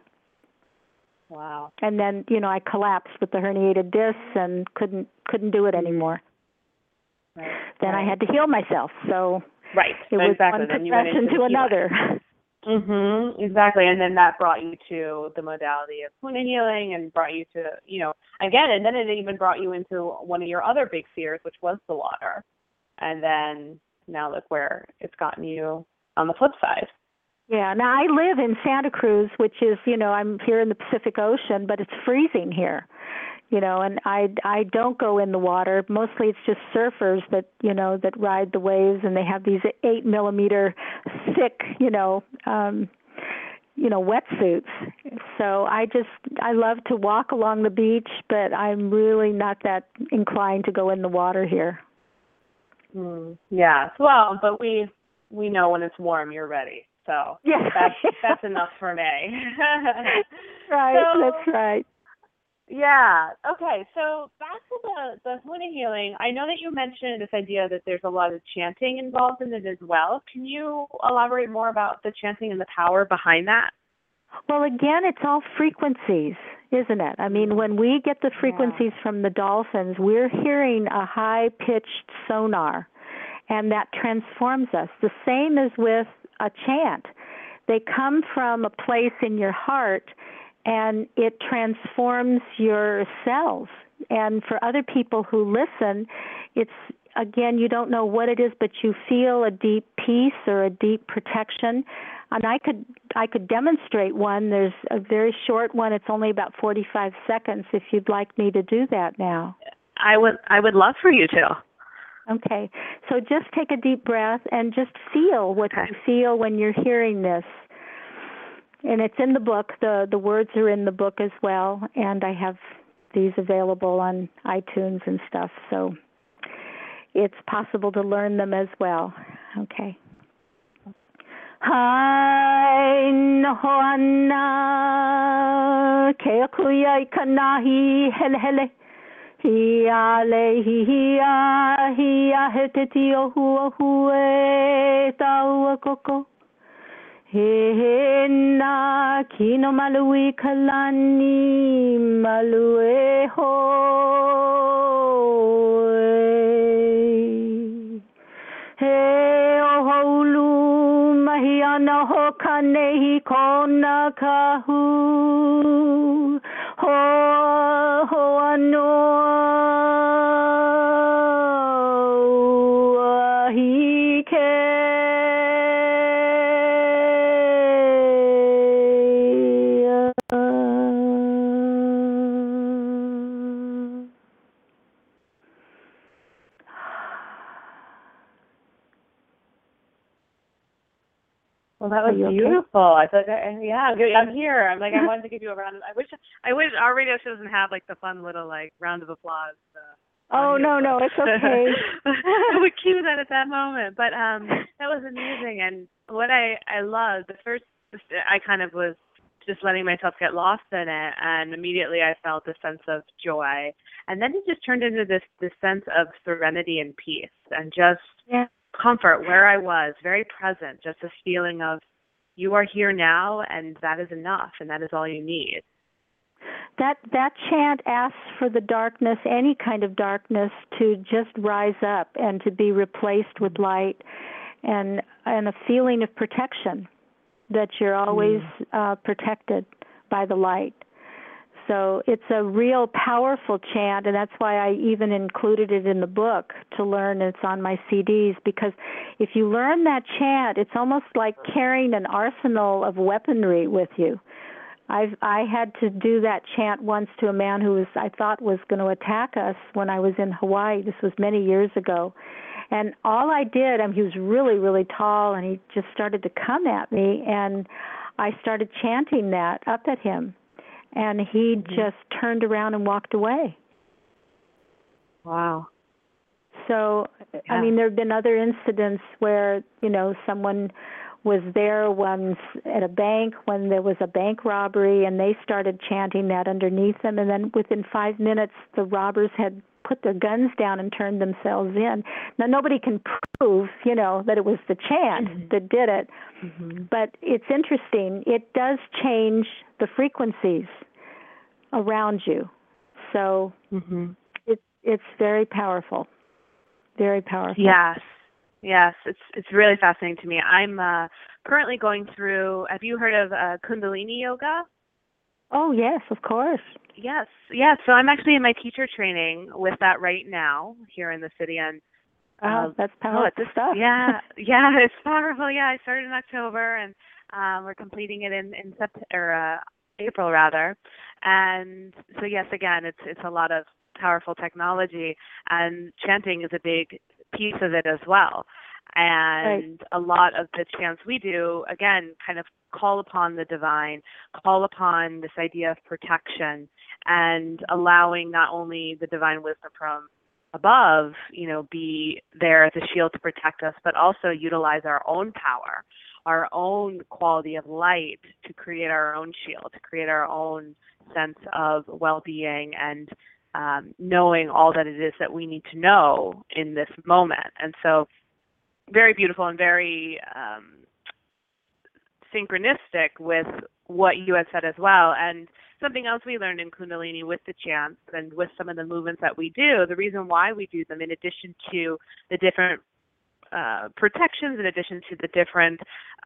Wow. And then, I collapsed with the herniated discs and couldn't do it anymore. Right. Then I had to heal myself. So it was exactly. one profession to another. Exactly. And then that brought you to the modality of Huna healing and brought you to, again, and then it even brought you into one of your other big fears, which was the water. And then, now look where it's gotten you on the flip side. Yeah, now I live in Santa Cruz, which is, I'm here in the Pacific Ocean, but it's freezing here. And I don't go in the water. Mostly it's just surfers that ride the waves, and they have these 8 millimeter thick, wetsuits. So I love to walk along the beach, but I'm really not that inclined to go in the water here. Yeah, well, but we know when it's warm, you're ready. So yeah. that's enough for me. Right, so, that's right. Yeah. Okay. So back to the Huna healing. I know that you mentioned this idea that there's a lot of chanting involved in it as well. Can you elaborate more about the chanting and the power behind that? Well, again, it's all frequencies, isn't it? I mean, when we get the frequencies from the dolphins, we're hearing a high-pitched sonar, and that transforms us. The same as with a chant. They come from a place in your heart, and it transforms your cells. And for other people who listen, it's, again, you don't know what it is, but you feel a deep peace or a deep protection. And I could demonstrate one. There's a very short one. It's only about 45 seconds if you'd like me to do that now. I would love for you to. Okay. So just take a deep breath and just feel what you feel when you're hearing this. And it's in the book. The words are in the book as well, and I have these available on iTunes and stuff, so it's possible to learn them as well. Okay. Hai nohana ke kuya ikanahi hele hele hi ale hi heteti ohu ohu tau koko he na kino malui kalani malue ho he oholu mahiana ho kanehi kona kahu ho anoa hi ke. Well, that was beautiful. Okay? I thought, I'm here. I'm like, I wanted to give you a round of. I wish our radio show doesn't have like the fun little like round of applause. Oh no, it's okay. I would cue that at that moment, but that was amazing. And what I loved, the first, I kind of was just letting myself get lost in it, and immediately I felt a sense of joy, and then it just turned into this sense of serenity and peace, and just comfort where I was, very present, just this feeling of you are here now, and that is enough, and that is all you need. That chant asks for the darkness, any kind of darkness, to just rise up and to be replaced with light, and a feeling of protection, that you're always protected by the light. So it's a real powerful chant, and that's why I even included it in the book to learn. It's on my CDs, because if you learn that chant, it's almost like carrying an arsenal of weaponry with you. I had to do that chant once to a man who I thought was going to attack us when I was in Hawaii. This was many years ago. And all I did, he was really, really tall, and he just started to come at me, and I started chanting that up at him. And he just turned around and walked away. Wow. So, there have been other incidents where, someone was there once at a bank when there was a bank robbery, and they started chanting that underneath them, and then within 5 minutes the robbers had put their guns down and turned themselves in. Now, nobody can prove, that it was the chant that did it, but it's interesting. It does change the frequencies around you. So it's very powerful, very powerful. Yes, it's really fascinating to me. I'm currently going through, have you heard of Kundalini Yoga? Oh, yes, of course. Yes. So I'm actually in my teacher training with that right now here in the city, and Oh, that's powerful stuff. Yeah, it's powerful. Yeah, I started in October, and we're completing it in April rather. And so yes, again, it's a lot of powerful technology, and chanting is a big piece of it as well. And a lot of the chants we do, again, kind of call upon the divine, call upon this idea of protection, and allowing not only the divine wisdom from above, be there as a shield to protect us, but also utilize our own power, our own quality of light to create our own shield, to create our own sense of well-being and knowing all that it is that we need to know in this moment. And so very beautiful and very synchronistic with what you had said as well. And something else we learned in Kundalini with the chants and with some of the movements that we do, the reason why we do them, in addition to the different protections, in addition to the different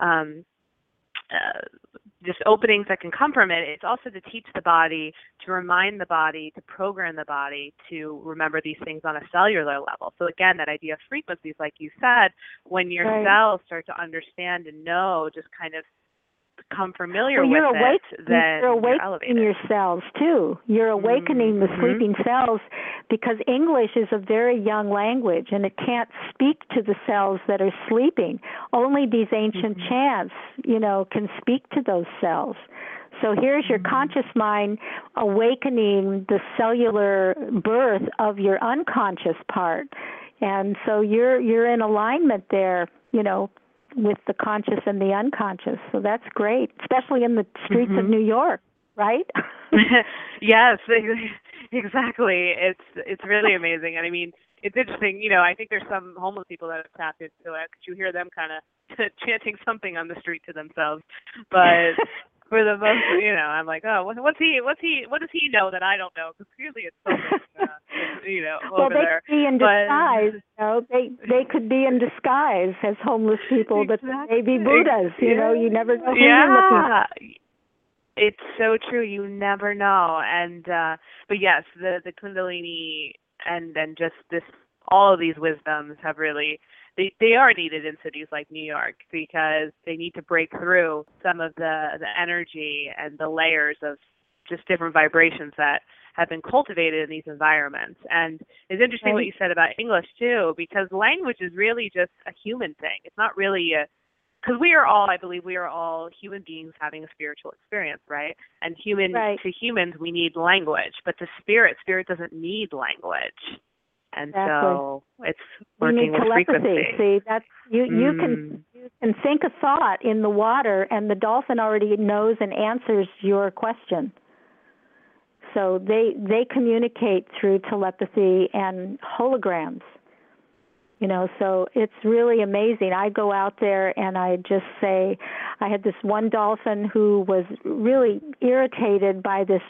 just openings that can come from it, it's also to teach the body, to remind the body, to program the body to remember these things on a cellular level. So again, that idea of frequencies, like you said, when your cells start to understand and know, just kind of become familiar with it, then you're awakening elevated. your cells too. You're awakening the sleeping cells, because English is a very young language and it can't speak to the cells that are sleeping. Only these ancient chants, can speak to those cells. So here's your conscious mind awakening the cellular birth of your unconscious part. And so you're in alignment there, with the conscious and the unconscious. So that's great, especially in the streets of New York, right? Yes, exactly. It's really amazing. And I mean, it's interesting, I think there's some homeless people that have tapped into it, because you hear them kind of chanting something on the street to themselves. But for the most, I'm like, oh, what does he know that I don't know? Because clearly it's something, well, over there. Well, they could be in disguise. They could be in disguise as homeless people, but they be Buddhas. You never know who you're looking at. It's so true. You never know. And but yes, the Kundalini and just this, all of these wisdoms have really. They are needed in cities like New York, because they need to break through some of the energy and the layers of just different vibrations that have been cultivated in these environments. And it's interesting what you said about English too, because language is really just a human thing. It's not really because I believe we are all human beings having a spiritual experience, right? And to humans, we need language, but to spirit doesn't need language. And so it's working with frequency. See, that's you can think a thought in the water, and the dolphin already knows and answers your question. So they communicate through telepathy and holograms. So it's really amazing. I go out there and I just say, I had this one dolphin who was really irritated by this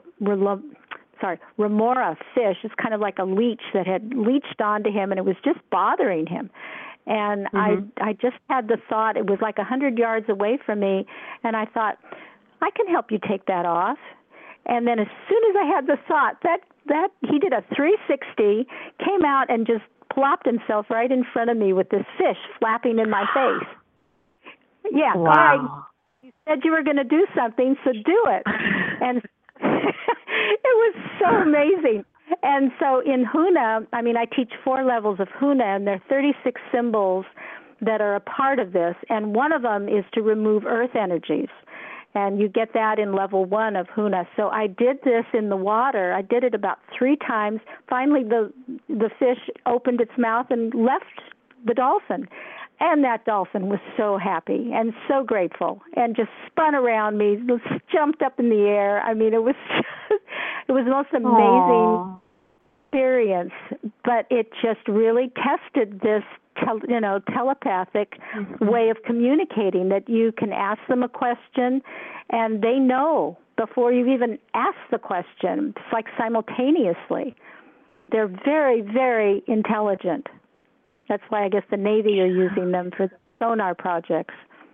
remora fish. It's kind of like a leech that had leached onto him, and it was just bothering him. And I just had the thought, it was like 100 yards away from me, and I thought, I can help you take that off. And then as soon as I had the thought, that he did a 360, came out and just plopped himself right in front of me with this fish flapping in my face. Yeah, wow. All right. You said you were going to do something, so do it. And it was so amazing. And so in Huna, I teach 4 levels of Huna, and there are 36 symbols that are a part of this. And one of them is to remove earth energies. And you get that in level 1 of Huna. So I did this in the water. I did it about 3 times. Finally, the fish opened its mouth and left the dolphin. And that dolphin was so happy and so grateful, and just spun around me, jumped up in the air. It was it was the most amazing experience. But it just really tested this telepathic way of communicating, that you can ask them a question and they know before you even ask the question. It's like simultaneously. They're very, very intelligent. That's why I guess the Navy are using them for the sonar projects.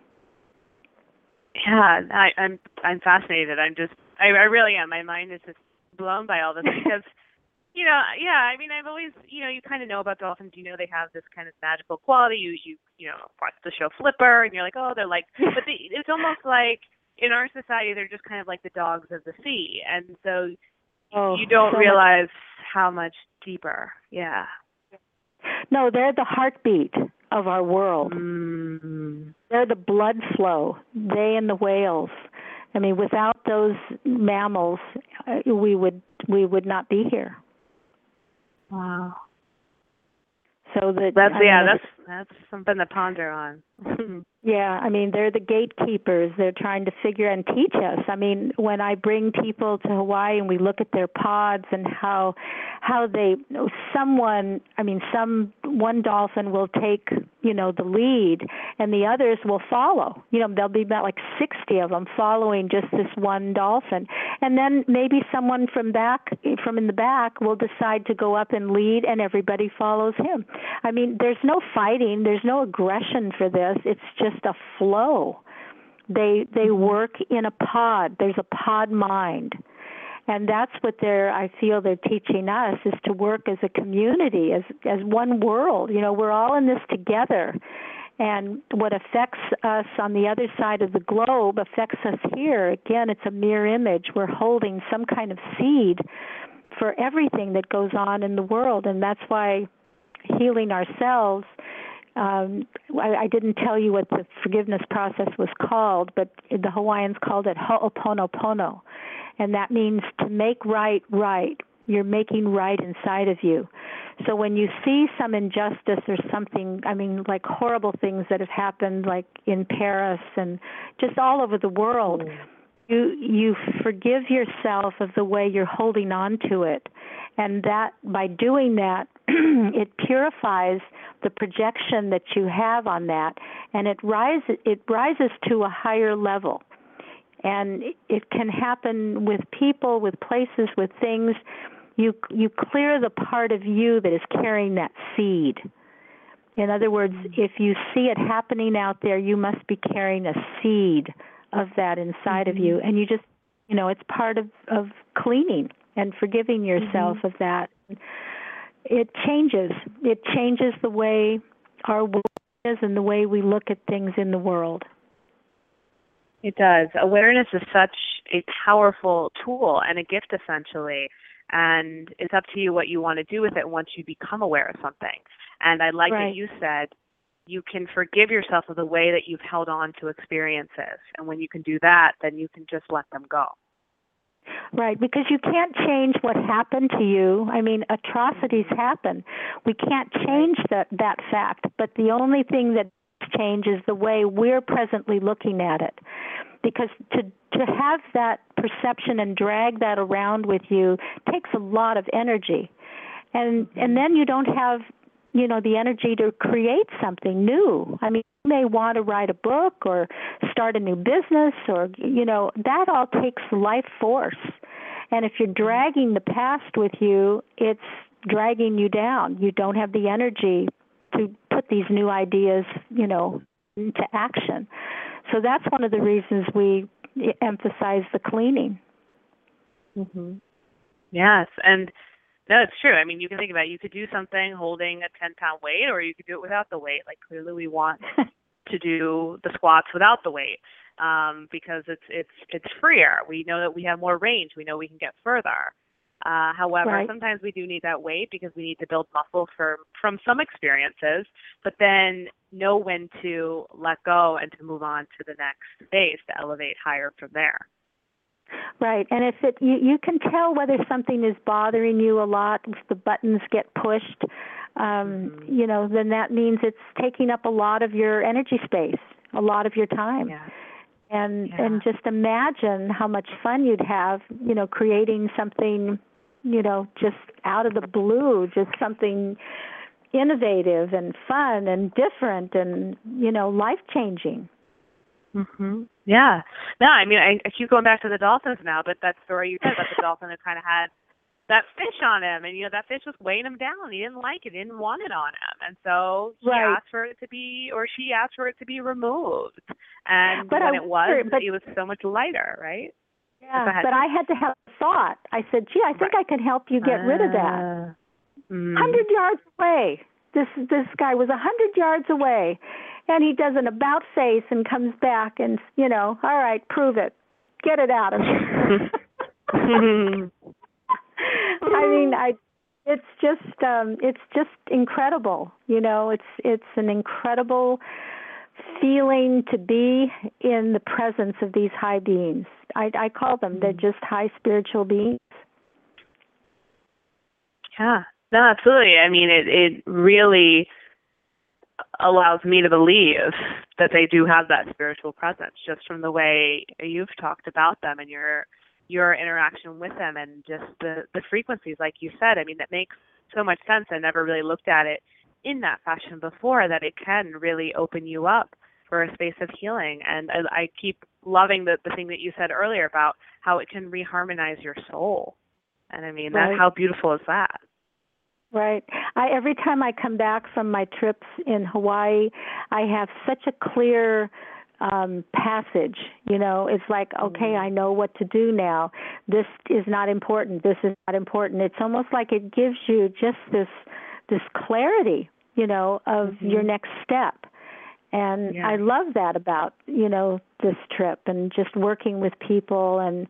Yeah, I'm fascinated. I really am. My mind is just blown by all this, because Yeah, I mean, I've always, you kind of know about dolphins. They have this kind of magical quality. Watch the show Flipper, and you're like, oh, they're like, but it's almost like in our society, they're just kind of like the dogs of the sea. And so you don't realize how much deeper. Yeah. No, they're the heartbeat of our world. They're the blood flow. They and the whales. I mean, without those mammals, we would not be here. Wow. So that's something to ponder on. Yeah, I mean, they're the gatekeepers. They're trying to figure and teach us. I mean, when I bring people to Hawaii and we look at their pods and how one dolphin will take, the lead and the others will follow. There'll be about like 60 of them following just this one dolphin. And then maybe someone from in the back will decide to go up and lead and everybody follows him. I mean, there's no fighting, there's no aggression for this. It's just a flow. They work in a pod. There's a pod mind. And that's what I feel they're teaching us, is to work as a community, as one world. We're all in this together. And what affects us on the other side of the globe affects us here. Again, it's a mirror image. We're holding some kind of seed for everything that goes on in the world. And that's why healing ourselves, I didn't tell you what the forgiveness process was called, but the Hawaiians called it ho'oponopono. And that means to make right. You're making right inside of you. So when you see some injustice or something, I mean, like horrible things that have happened, like in Paris and just all over the world, you forgive yourself of the way you're holding on to it. And that by doing that, it purifies the projection that you have on that, and it rises to a higher level. And it can happen with people, with places, with things. You clear the part of you that is carrying that seed. In other words, if you see it happening out there, you must be carrying a seed of that inside of you. And you just, it's part of cleaning and forgiving yourself of that. It changes. It changes the way our world is and the way we look at things in the world. It does. Awareness is such a powerful tool and a gift, essentially. And it's up to you what you want to do with it once you become aware of something. And I like that you said you can forgive yourself of the way that you've held on to experiences. And when you can do that, then you can just let them go. Right, because you can't change what happened to you. I mean, atrocities happen. We can't change that fact, but the only thing that changes the way we're presently looking at it. Because to have that perception and drag that around with you takes a lot of energy. And then you don't have, the energy to create something new. I mean, you may want to write a book or start a new business or, that all takes life force. And if you're dragging the past with you, it's dragging you down. You don't have the energy to put these new ideas, into action. So that's one of the reasons we emphasize the cleaning. Yes, and no, it's true. I mean, you can think about it. You could do something holding a 10-pound weight, or you could do it without the weight. Like, clearly we want to do the squats without the weight because it's freer. We know that we have more range. We know we can get further. However, sometimes we do need that weight because we need to build muscle from some experiences, but then know when to let go and to move on to the next phase, to elevate higher from there. Right, and if you can tell whether something is bothering you a lot, if the buttons get pushed, then that means it's taking up a lot of your energy space, a lot of your time. Yeah. And just imagine how much fun you'd have, creating something, just out of the blue, just something innovative and fun and different and, life-changing. Yeah. No, I mean, I keep going back to the dolphins now, but that story you said about the dolphin that kind of had that fish on him, and that fish was weighing him down. He didn't like it, didn't want it on him, and so he asked for it to be, or she asked for it to be removed. And when it was so much lighter, right? Yeah, but I had to have a thought. I said, gee, I think I can help you get rid of that. 100 yards away. This guy was 100 yards away. And he does an about face and comes back and, all right, prove it. Get it out of me. It's just incredible. It's an incredible feeling to be in the presence of these high beings. I call them, they're just high spiritual beings. Yeah, no, absolutely. I mean, it really allows me to believe that they do have that spiritual presence just from the way you've talked about them and your interaction with them and just the frequencies, like you said. I mean, that makes so much sense. I never really looked at it in that fashion before, that it can really open you up for a space of healing. And I keep loving the thing that you said earlier about how it can reharmonize your soul. And I mean, right. How beautiful is that? Right. Every time I come back from my trips in Hawaii, I have such a clear passage. It's like, okay, I know what to do now. This is not important. This is not important. It's almost like it gives you just this clarity, of your next step. And I love that about, this trip and just working with people, and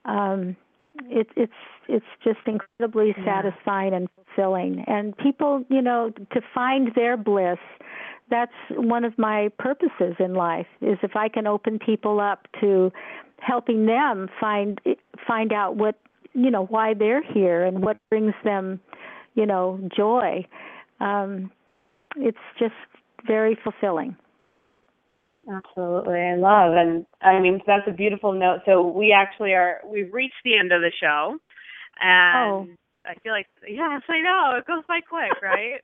it's just incredibly satisfying and fulfilling. And people, to find their bliss, that's one of my purposes in life, is if I can open people up to helping them find out what, why they're here and what brings them, joy. It's just very fulfilling. Absolutely. I love. And I mean, that's a beautiful note. So we've reached the end of the show. And I feel like, yes, I know. It goes by quick, right?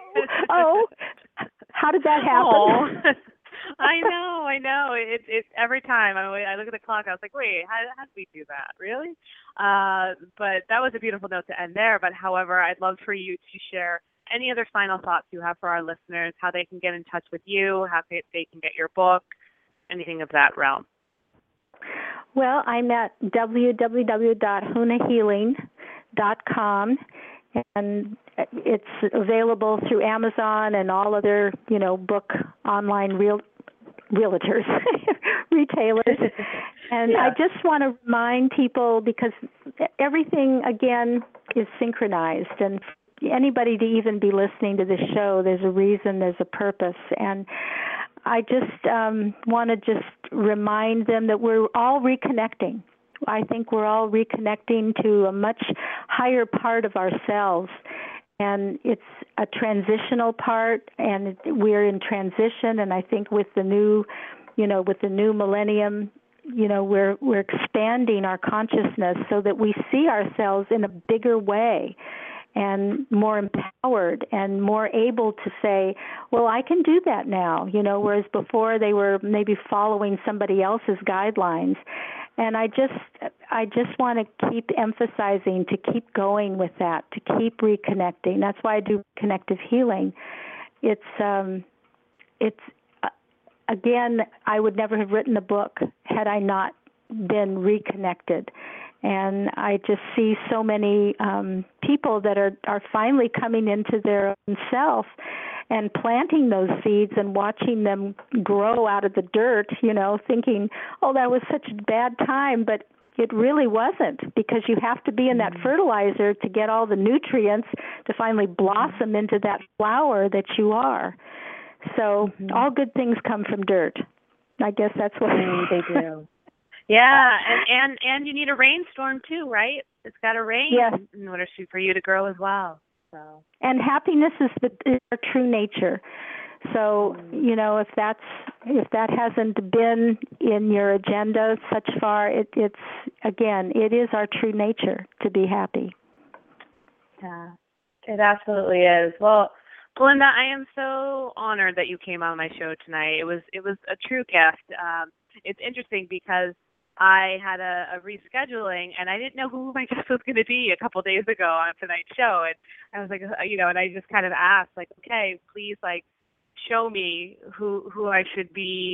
How did that happen? I know. It every time I look at the clock, I was like, wait, how did we do that? Really? But that was a beautiful note to end there. But however, I'd love for you to share any other final thoughts you have for our listeners, how they can get in touch with you, how they can get your book, anything of that realm. Well, I'm at www.hunahealing.com, and it's available through Amazon and all other, book online realtors, retailers. And I just want to remind people, because everything, again, is synchronized, and anybody to even be listening to this show, there's a reason, there's a purpose. And I just want to just remind them that we're all reconnecting. I think we're all reconnecting to a much higher part of ourselves. And it's a transitional part, and we're in transition. And I think with the new, with the new millennium, we're expanding our consciousness so that we see ourselves in a bigger way and more empowered and more able to say, well, I can do that now, whereas before they were maybe following somebody else's guidelines. And I just want to keep emphasizing to keep going with that, to keep reconnecting. That's why I do connective healing. It's again, I would never have written a book had I not been reconnected. And I just see so many people that are finally coming into their own self and planting those seeds and watching them grow out of the dirt, thinking, oh, that was such a bad time. But it really wasn't, because you have to be in that fertilizer to get all the nutrients to finally blossom into that flower that you are. So all good things come from dirt. I guess that's what they do. Yeah, and you need a rainstorm too, right? It's got to rain in order for you to grow as well. So. And happiness is our true nature. So if that hasn't been in your agenda such far, it is our true nature to be happy. Yeah, it absolutely is. Well, Belinda, I am so honored that you came on my show tonight. It was a true gift. It's interesting because I had a rescheduling, and I didn't know who my guest was going to be a couple days ago on tonight's show. And I was like, and I just kind of asked, like, okay, please, like, show me who I should be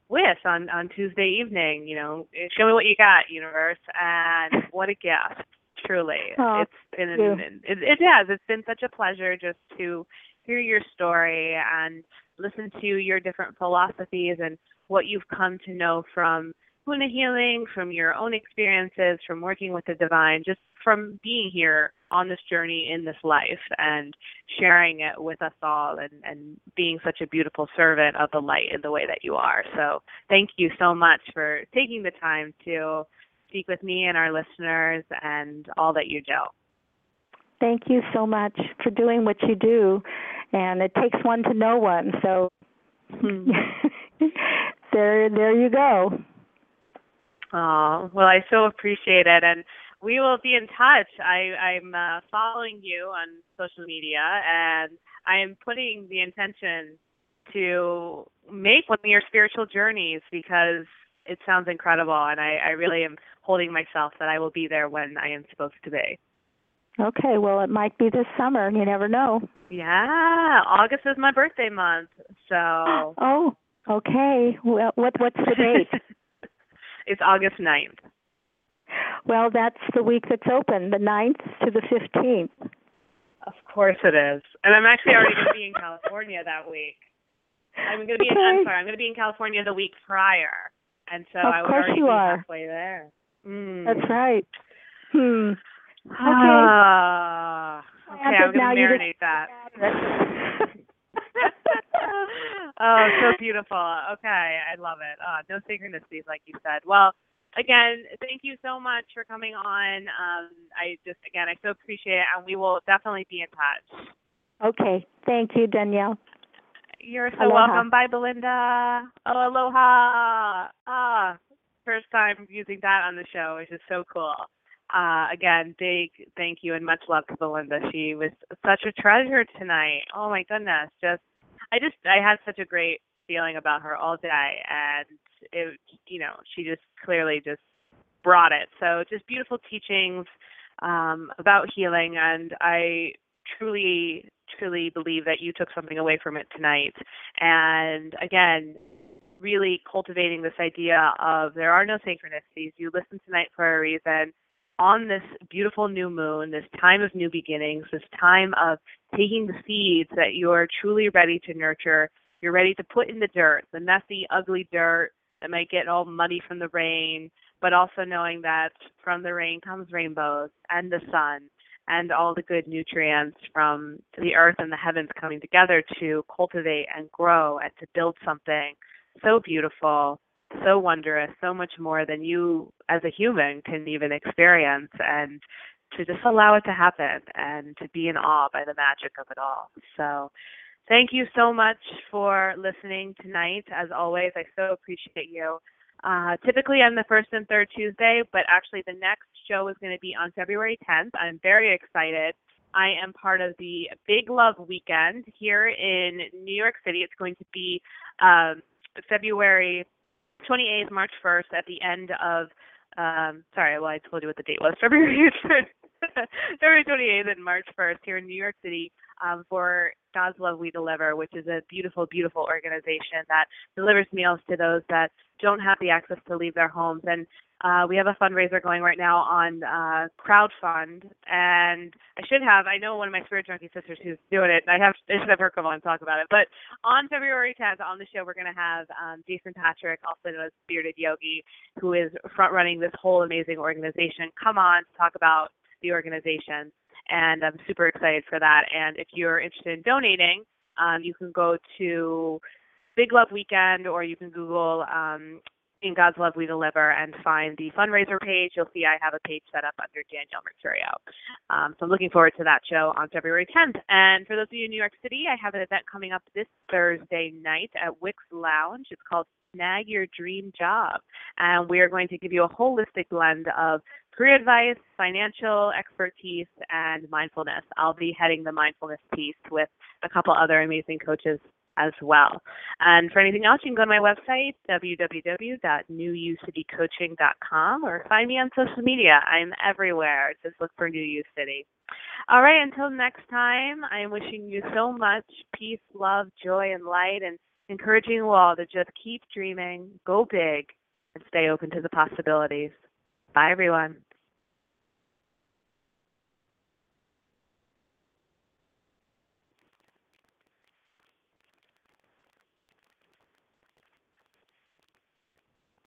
wish on Tuesday evening. Show me what you got, universe, and what a gift. Truly, it's been it's been such a pleasure just to hear your story and listen to your different philosophies and what you've come to know from Huna healing, from your own experiences, from working with the divine, just from being here on this journey in this life and sharing it with us all and being such a beautiful servant of the light in the way that you are. So thank you so much for taking the time to speak with me and our listeners and all that you do. Thank you so much for doing what you do. And it takes one to know one. So there you go. Oh, well, I so appreciate it. And we will be in touch. I'm following you on social media, and I am putting the intention to make one of your spiritual journeys because it sounds incredible, and I really am holding myself that I will be there when I am supposed to be. Okay, well, it might be this summer. You never know. Yeah, August is my birthday month, so. Oh, okay. Well, what's the date? It's August 9th. Well, that's the week that's open, the 9th to the 15th. Of course it is. And I'm actually already going to be in California that week. I'm going to be in California the week prior. And so I would already be halfway there. That's right. Okay. Okay, I'm going to marinate that. Oh, so beautiful. Okay, I love it. No synchronicities, like you said. Well, again, thank you so much for coming on. I so appreciate it, and we will definitely be in touch. Okay. Thank you, Danielle. You're so welcome. Bye, Belinda. Oh, aloha. First time using that on the show, which is so cool. Again, big thank you and much love to Belinda. She was such a treasure tonight. Oh my goodness. I had such a great feeling about her all day, and she just clearly just brought it. So just beautiful teachings about healing, and I truly, truly believe that you took something away from it tonight. And again, really cultivating this idea of there are no synchronicities. You listened tonight for a reason. On this beautiful new moon, this time of new beginnings, this time of taking the seeds that you're truly ready to nurture, you're ready to put in the dirt, the messy, ugly dirt that might get all muddy from the rain, but also knowing that from the rain comes rainbows and the sun and all the good nutrients from the earth and the heavens coming together to cultivate and grow and to build something so beautiful, so wondrous, so much more than you as a human can even experience, and to just allow it to happen and to be in awe by the magic of it all. So thank you so much for listening tonight. As always, I so appreciate you. Typically I'm the first and third Tuesday, but actually the next show is going to be on February 10th. I'm very excited. I am part of the Big Love Weekend here in New York City. It's going to be February 28th, March 1st, at the end of, I told you what the date was, February 28th and March 1st here in New York City for God's Love We Deliver, which is a beautiful, beautiful organization that delivers meals to those that don't have the access to leave their homes. And we have a fundraiser going right now on crowdfund, and I know one of my Spirit Junkie sisters who's doing it, and I should have her come on and talk about it. But on February 10th on the show, we're going to have Jason Patrick, also known as Bearded Yogi, who is front running this whole amazing organization, come on to talk about the organization. And I'm super excited for that. And if you're interested in donating, you can go to Big Love Weekend, or you can Google In God's Love We Deliver and find the fundraiser page. You'll see I have a page set up under Danielle Mercurio. So I'm looking forward to that show on February 10th. And for those of you in New York City, I have an event coming up this Thursday night at Wix Lounge. It's called Snag Your Dream Job. And we are going to give you a holistic blend of career advice, financial expertise, and mindfulness. I'll be heading the mindfulness piece with a couple other amazing coaches as well. And for anything else, you can go to my website, www.newyoucitycoaching.com, or find me on social media. I'm everywhere. Just look for New You City. All right, until next time, I am wishing you so much peace, love, joy, and light, and encouraging you all to just keep dreaming, go big, and stay open to the possibilities. Bye, everyone.